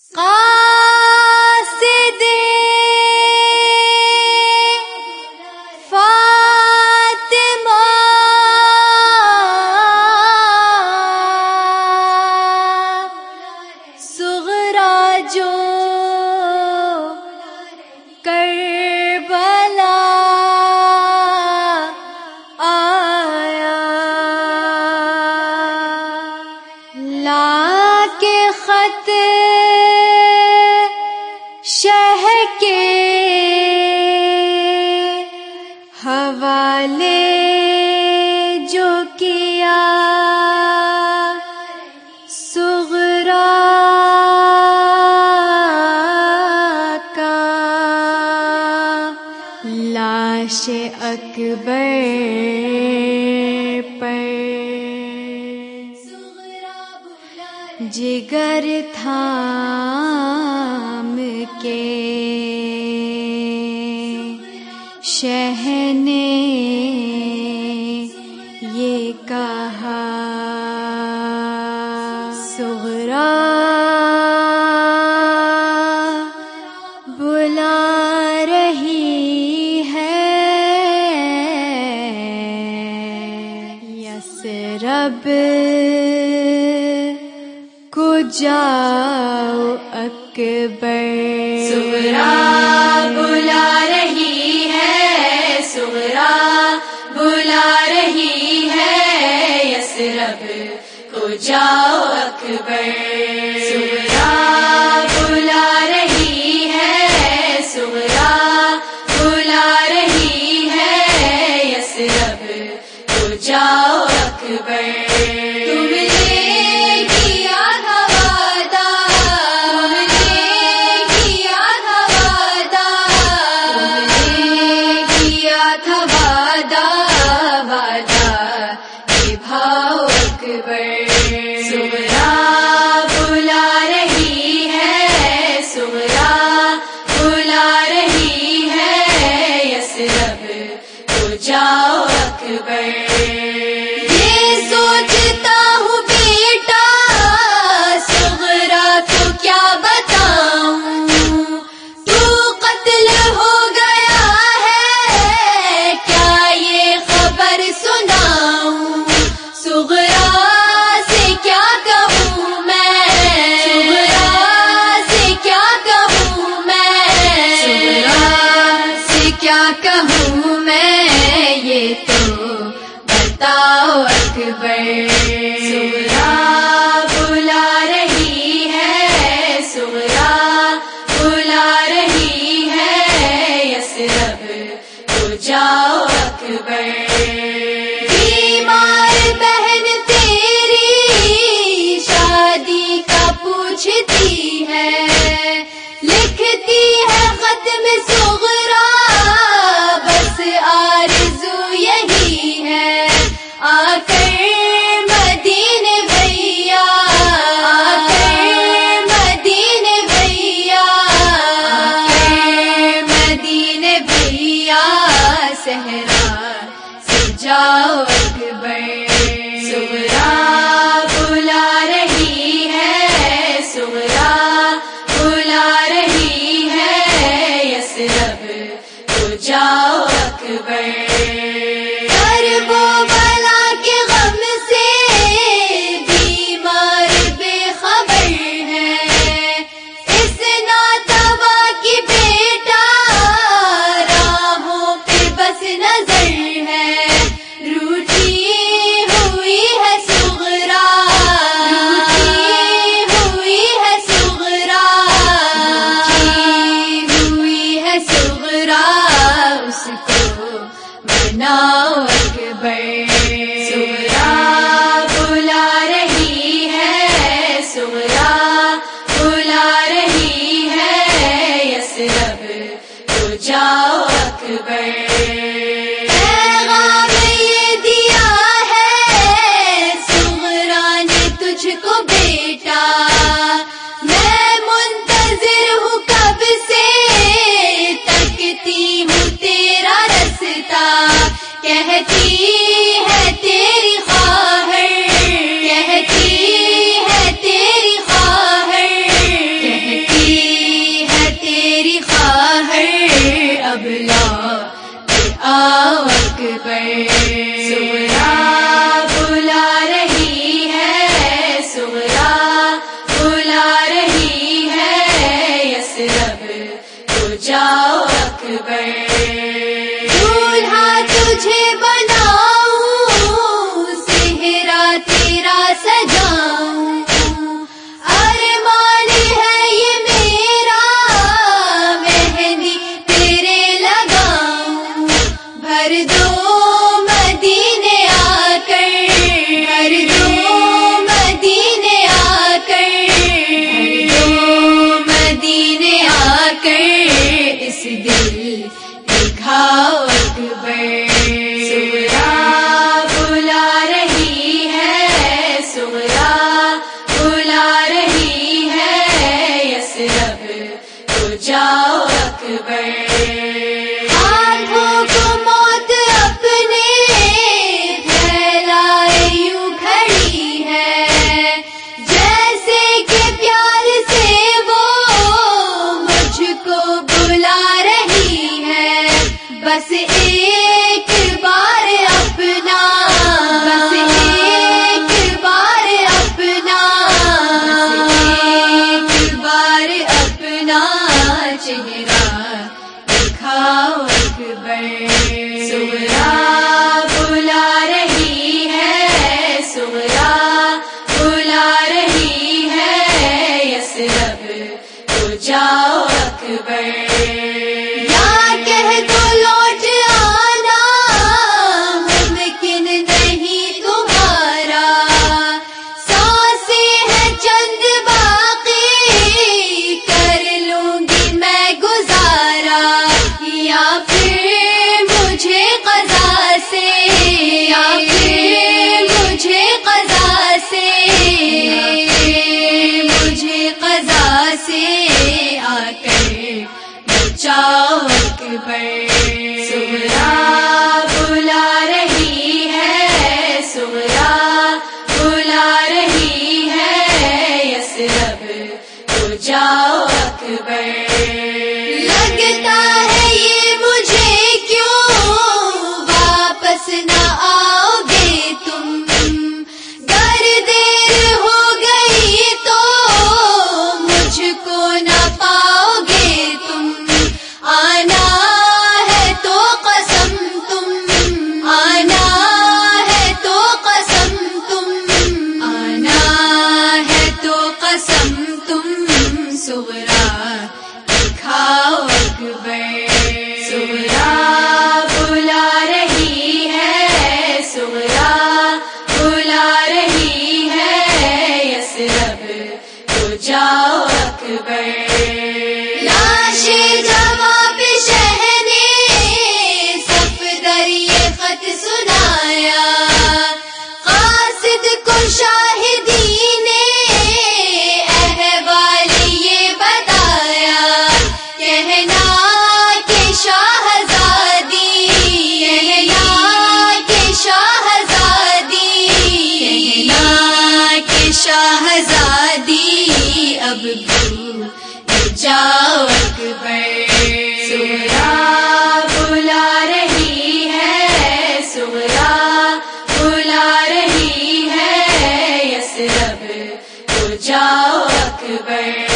قاصد فاطمہ صغریٰ جو کربلا آیا، لا کے خط شہ کے حوالے جو کیا، صغریٰ کا لاش اکبر پر جگر تھام کے شہ نے یہ کہا، صغریٰ بلا رہی ہے، یثرب کو جاؤ اکبر، صغریٰ بلا رہی ہے، صغریٰ بلا رہی ہے، یثرب کو جاؤ اکبر، صغریٰ بلا رہی ہے، صغریٰ بلا رہی ہے، یثرب کو جاؤ اکبر، صغریٰ بلا رہی ہے، صغریٰ بلا رہی ہے، یثرب کو جاؤ اکبر، یہ سوچتا ہوں بیٹا صغریٰ کو کیا بتاؤں، تو قتل ہو گیا ہے کیا یہ خبر سناؤں، صغریٰ سے کیا کہوں میں، صغریٰ سے کیا کہوں میں، صغریٰ سے کیا کہوں میں، یہ تو بتاؤ اکبر، صغریٰ بلا رہی ہے، صغریٰ بلا رہی ہے، یثرب کو جاؤ اکبر، بیمار بہن تیری شادی کا پوچھتی ہے، لکھتی ہے خط میں صغریٰ بس آرزو یہی ہے، آ کر مدینے بھیا، آ کر مدینے بھیا، آ کر مدینے بھیا، صحرا سے جاؤ اکبر، صغریٰ بلا رہی ہے، صغریٰ بلا رہی ہے، یثرب کو جاؤ اکبر، کرب و بلا کے غم سے بیمار بے خبر ہے، اس ناتوا کی بیٹا راہوں پہ بس نظر ہے، روٹھی ہوئی ہے صغریٰ، روٹھی ہوئی ہے صغریٰ، روٹھی ہوئی ہے صغریٰ، اس کو بناؤ اکبر، صغریٰ بلا رہی ہے، صغریٰ بلا رہی ہے، یثرب کو جاؤ اکبر، پیغام یہ دیا ہے صغریٰ نے تجھ کو بیٹا، میں منتظر ہوں کب سے، تکتی ہوں تیرا رستہ، کہتی ہے تیری خواہر، کہتی ہے تیری خواہر، کہتی जाओ अकबर। सुगरा बुला रही है, सुगरा बुला रही है, यसरब तो जाओ अकबर। दूल्हा तुझे बनाऊं, सेहरा तेरा सजाऊं, अरमान है ये मेरा, मेहंदी तेरे लगाऊं। भर दो मदीने आकर, भर दो मदीने आकर, भर दो मदीने आकर, इस दिल दिखाओ अकबर। सुगरा बुला रही है, सुगरा बुला रही है, यसरब तो जाओ अकबर। आँखों को मौत अपने फैलाए यूं खड़ी है, जैसे कि प्यार से वो मुझको बुला रही है। बस एक बार अपना, बस एक बार अपना, बस एक बार अपना चेहरा दिखाओ अकबर। सुगरा बुला रही है, सुगरा बुला रही है, यसरब तो जाओ अकबर। या कह दो लौट आना, मुमकिन नहीं तुम्हारा, सांसें हैं चंद बाकी, कर लूंगी मैं गुजारा। या फिर मुझे क़ज़ा से, या फिर मुझे क़ज़ा से, या फिर मुझे क़ज़ा से आकर बचाओ अकबर। सुगरा बुला रही है, सुगरा बुला रही है, यसरब तो जाओ अकबर। लगता है ये मुझे क्यों वापस न आओगे तुम, गर देर हो गई तो मुझको न पाओगे तुम। आना है तो कसम तुम, आना है तो कसम तुम, आना है तो कसम तुम, सुगरा दिखाओ अकबर। सुगरा बुला रही है, सुगरा बुला रही है, यसरब तो जाओ अकबर। लाशे जवां पे शहने सफदर ये खत सुनाया, कासिद को शाहिदी ने अहवाल ये बताया। कहना के शाहजादी, कहना के शाहजादी, कहना के शाहजादी, अब भूल जाओ अकबर। सुगरा बुला रही है, सुगरा बुला रही है, यसरब तो जाओ अकबर।